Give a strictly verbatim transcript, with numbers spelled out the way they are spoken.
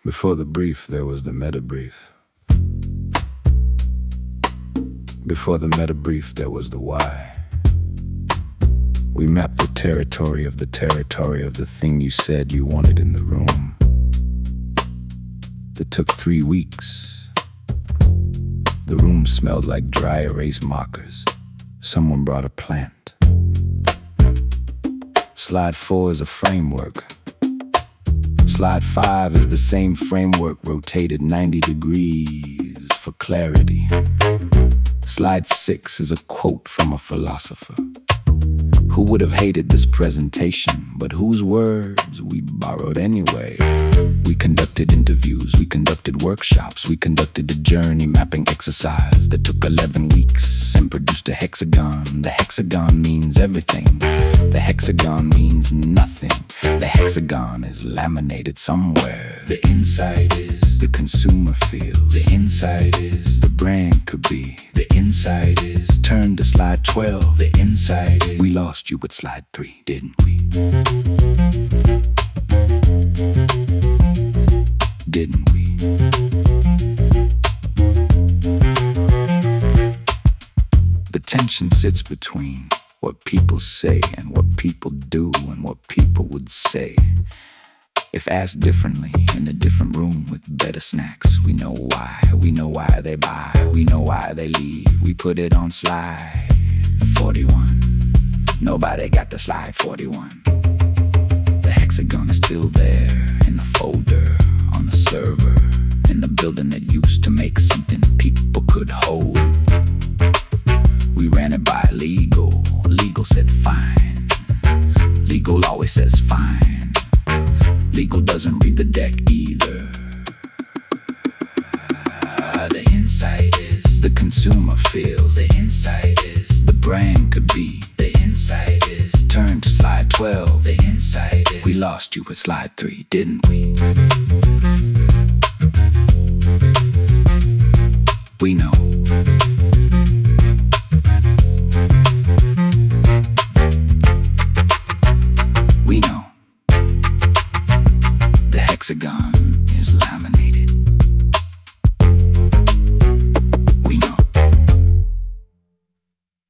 Before the brief, there was the meta brief. Before the meta brief, there was the why. We mapped the territory of the territory of the thing you said you wanted in the room. It took three weeks. The room smelled like dry erase markers. Someone brought a plant. Slide four is a framework. Slide five is the same framework rotated ninety degrees for clarity. Slide six is a quote from a philosopher who would have hated this presentation, but whose words we borrowed anyway. We conducted interviews, we conducted workshops, we conducted a journey mapping exercise that took eleven weeks and produced a hexagon. The hexagon means everything. The hexagon means nothing. The hexagon is laminated somewhere. The inside is the consumer feels. The inside is the brand could be. The inside is turn to slide twelve. The inside is we lost you with slide three, didn't we? Didn't we? The tension sits between what people say and what people do and what people would say if asked differently in a different room with better snacks. We know why, we know why they buy, we know why they leave. We put it on slide forty-one. Nobody got the slide forty-one. The hexagon is still there in the folder, on the server, in the building that used to make something people could hold. We ran it by legal. Legal said fine. Legal always says fine. Legal doesn't read the deck either. The inside is the consumer feels. The inside is the brand could be. The inside is turn to slide twelve. The inside is we lost you with slide three, didn't we? We know. We know. The hexagon is laminated.